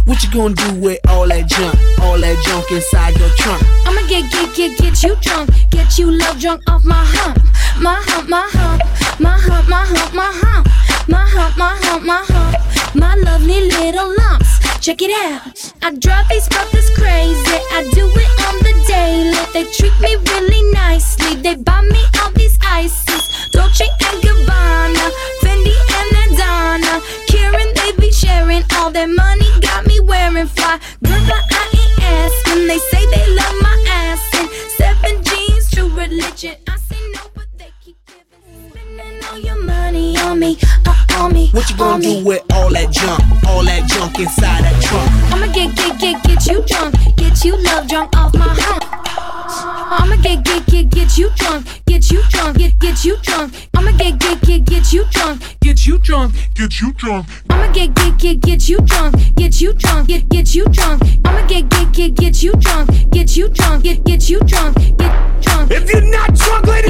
What you gonna do with all that junk inside your trunk? I'ma get you drunk, get you love drunk off my hump, my hump, my hump, my hump, my hump, my hump, my hump, my hump, my hump, my lovely little lumps. Check it out. I drive these brothers crazy. I do it on the daily. They treat me really nicely. They buy me all these ices, Dolce and Gabbana, Fendi and Adana. Karen, they be sharing all their money. Got me wearing fly. Girl, but I ain't asking. They say they love my ass and 7 jeans, true religion. I say no, but they keep giving. Spending all your money on me, on me. What you gonna do with all that junk inside that trunk? I'ma get you drunk, get you love drunk off my hump. I'ma get you drunk, get you drunk, get you drunk. I'ma get you drunk, get you drunk, get you drunk. I'ma get you drunk, get you drunk, get you drunk. I'ma get you drunk, get you drunk, get you drunk, get drunk. If you're not drunk, ladies